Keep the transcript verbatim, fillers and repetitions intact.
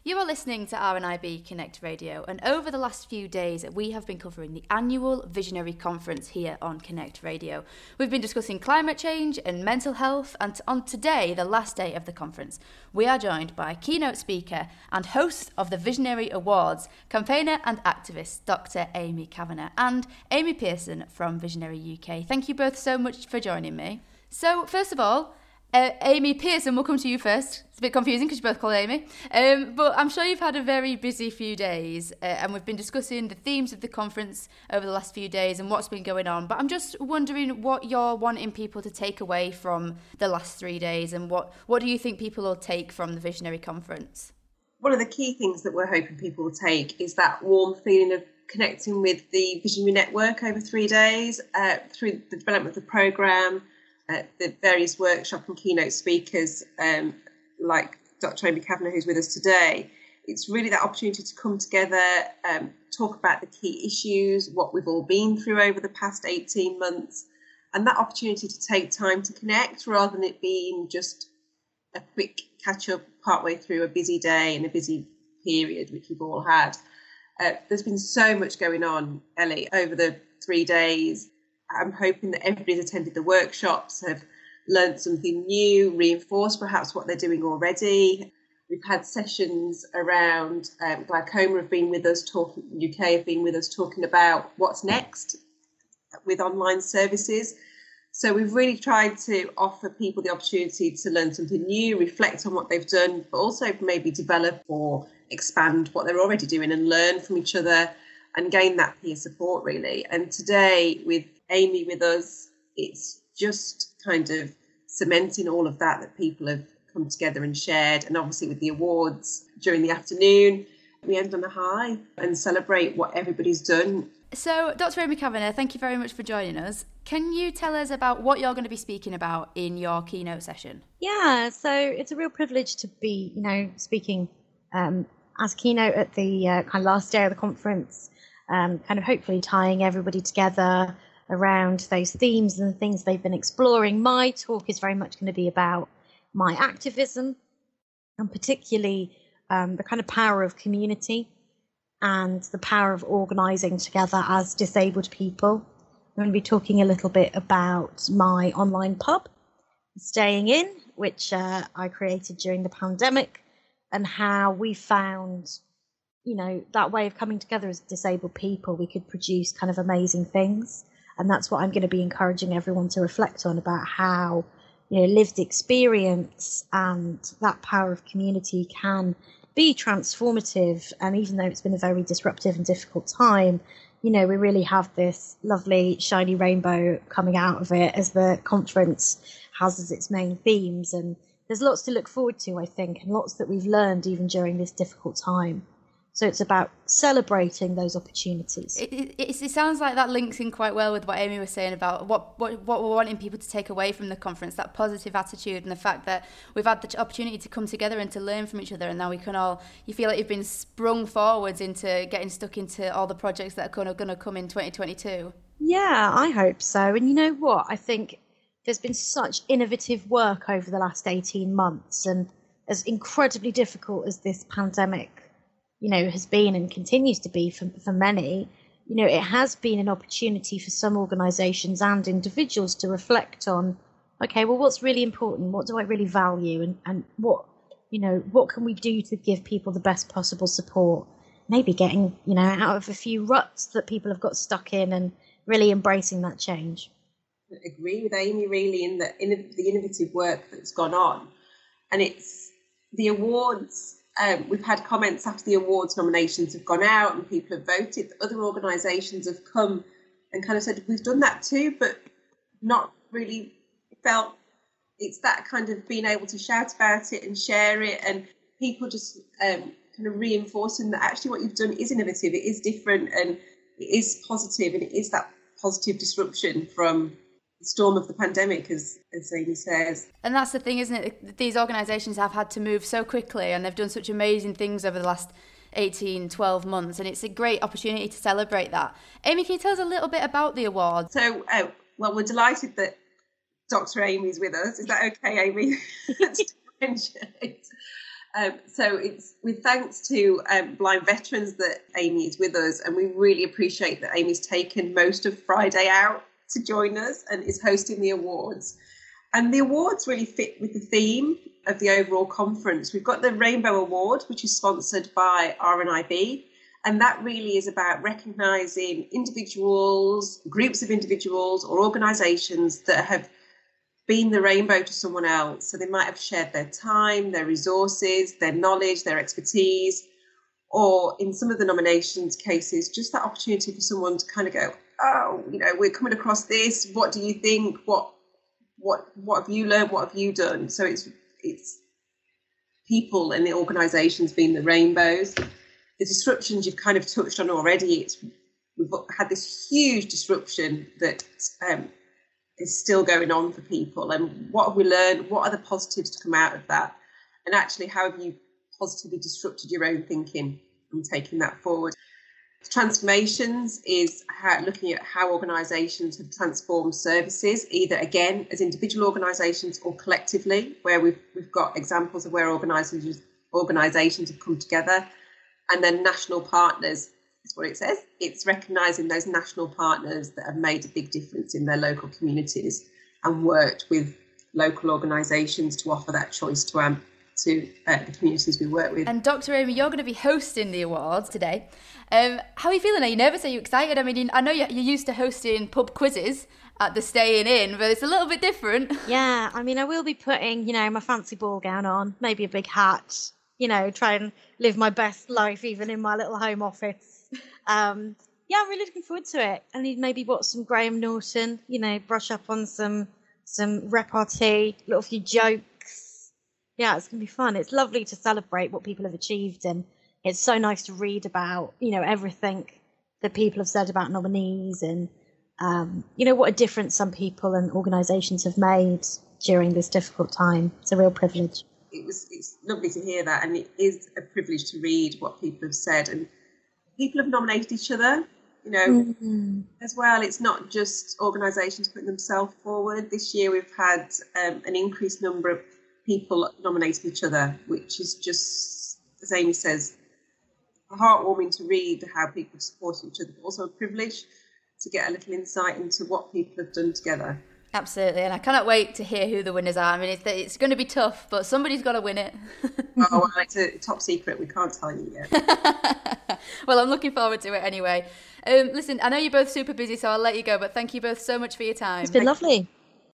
You are listening to R N I B Connect Radio, and over the last few days we have been covering the annual Visionary Conference here on Connect Radio. We've been discussing climate change and mental health, and on today, the last day of the conference, we are joined by keynote speaker and host of the Visionary Awards, campaigner and activist Doctor Amy Kavanagh, and Amy Pearson from Visionary U K. Thank you both so much for joining me. So, first of all, Uh, Amy Pearson, we'll come to you first. It's a bit confusing because you both call Amy. Um, but I'm sure you've had a very busy few days uh, and we've been discussing the themes of the conference over the last few days and what's been going on. But I'm just wondering what you're wanting people to take away from the last three days and what, what do you think people will take from the Visionary Conference? One of the key things that we're hoping people will take is that warm feeling of connecting with the Visionary Network over three days uh, through the development of the programme, Uh, the various workshop and keynote speakers um, like Doctor Amy Kavanagh, who's with us today. It's really that opportunity to come together, um, talk about the key issues, what we've all been through over the past eighteen months, and that opportunity to take time to connect rather than it being just a quick catch-up partway through a busy day and a busy period, which we've all had. Uh, there's been so much going on, Ellie, over the three days. I'm hoping that everybody's attended the workshops, have learned something new, reinforced perhaps what they're doing already. We've had sessions around um, glaucoma have been with us talking, U K have been with us talking about what's next with online services. So we've really tried to offer people the opportunity to learn something new, reflect on what they've done, but also maybe develop or expand what they're already doing and learn from each other and gain that peer support, really. And today, with Amy with us, it's just kind of cementing all of that, that people have come together and shared. And obviously with the awards during the afternoon, we end on a high and celebrate what everybody's done. So, Doctor Amy Kavanagh, thank you very much for joining us. Can you tell us about what you're going to be speaking about in your keynote session? Yeah, so it's a real privilege to be, you know, speaking um, as keynote at the uh, kind of last day of the conference. Um, kind of hopefully tying everybody together around those themes and the things they've been exploring. My talk is very much going to be about my activism and particularly um, the kind of power of community and the power of organising together as disabled people. I'm going to be talking a little bit about my online pub, Staying In, which uh, I created during the pandemic, and how we found, you know, that way of coming together as disabled people, we could produce kind of amazing things. And that's what I'm going to be encouraging everyone to reflect on, about how, you know, lived experience and that power of community can be transformative. And even though it's been a very disruptive and difficult time, you know, we really have this lovely shiny rainbow coming out of it as the conference has as its main themes. And there's lots to look forward to, I think, and lots that we've learned even during this difficult time. So it's about celebrating those opportunities. It, it, it sounds like that links in quite well with what Amy was saying about what, what, what we're wanting people to take away from the conference, that positive attitude and the fact that we've had the opportunity to come together and to learn from each other, and now we can all, you feel like you've been sprung forwards into getting stuck into all the projects that are going to come in twenty twenty-two. Yeah, I hope so. And you know what? I think there's been such innovative work over the last eighteen months, and as incredibly difficult as this pandemic, you know, has been and continues to be for, for many, you know, it has been an opportunity for some organisations and individuals to reflect on, okay, well, what's really important? What do I really value? And, and what, you know, what can we do to give people the best possible support? Maybe getting, you know, out of a few ruts that people have got stuck in and really embracing that change. I agree with Amy, really, in the, in the innovative work that's gone on. And it's the awards. Um, we've had comments after the awards nominations have gone out and people have voted. Other organisations have come and kind of said, we've done that too, but not really felt it's that kind of being able to shout about it and share it, and people just um, kind of reinforcing that actually what you've done is innovative, it is different, and it is positive, and it is that positive disruption from the storm of the pandemic, as, as Amy says. And that's the thing, isn't it? These organisations have had to move so quickly and they've done such amazing things over the last eighteen, twelve months, and it's a great opportunity to celebrate that. Amy, can you tell us a little bit about the awards? So, uh, well, we're delighted that Doctor Amy's with us. Is that okay, Amy? Um, so it's with thanks to um, Blind Veterans that Amy is with us, and we really appreciate that Amy's taken most of Friday out to join us and is hosting the awards. And the awards really fit with the theme of the overall conference. We've got the Rainbow Award, which is sponsored by R N I B, and that really is about recognising individuals, groups of individuals or organisations that have been the rainbow to someone else. So they might have shared their time, their resources, their knowledge, their expertise, or in some of the nominations cases, just that opportunity for someone to kind of go, oh, you know, we're coming across this. What do you think? What what what have you learned? What have you done? So it's it's people and the organisations being the rainbows. The disruptions you've kind of touched on already. It's we've had this huge disruption that um, is still going on for people, and what have we learned? What are the positives to come out of that? And actually, how have you positively disrupted your own thinking and taking that forward? Transformations is how, looking at how organisations have transformed services, either again as individual organisations or collectively, where we've we've got examples of where organisations organisations have come together, and then national partners. Is what it says. It's recognising those national partners that have made a big difference in their local communities and worked with local organisations to offer that choice to um, to uh, the communities we work with. And Doctor Amy, you're going to be hosting the awards today. Um, how are you feeling? Are you nervous? Are you excited? I mean, I know you're used to hosting pub quizzes at the Staying In, but it's a little bit different. Yeah, I mean, I will be putting, you know, my fancy ball gown on, maybe a big hat, you know, try and live my best life even in my little home office. Um, yeah, I'm really looking forward to it. I need maybe watch some Graham Norton, you know, brush up on some some repartee, little few jokes. Yeah, it's going to be fun. It's lovely to celebrate what people have achieved, and it's so nice to read about, you know, everything that people have said about nominees and, um, you know, what a difference some people and organisations have made during this difficult time. It's a real privilege. It was, it's lovely to hear that, and it is a privilege to read what people have said, and people have nominated each other, you know, mm-hmm. as well. It's not just organisations putting themselves forward. This year we've had um, an increased number of people nominating each other, which is just, as Amy says, heartwarming to read how people have supported each other, but also a privilege to get a little insight into what people have done together. Absolutely, and I cannot wait to hear who the winners are. I mean, it's, it's going to be tough, but somebody's got to win it. Oh, well, it's a top secret. We can't tell you yet. Well, I'm looking forward to it anyway. Um, listen, I know you're both super busy, so I'll let you go, but thank you both so much for your time. It's been lovely.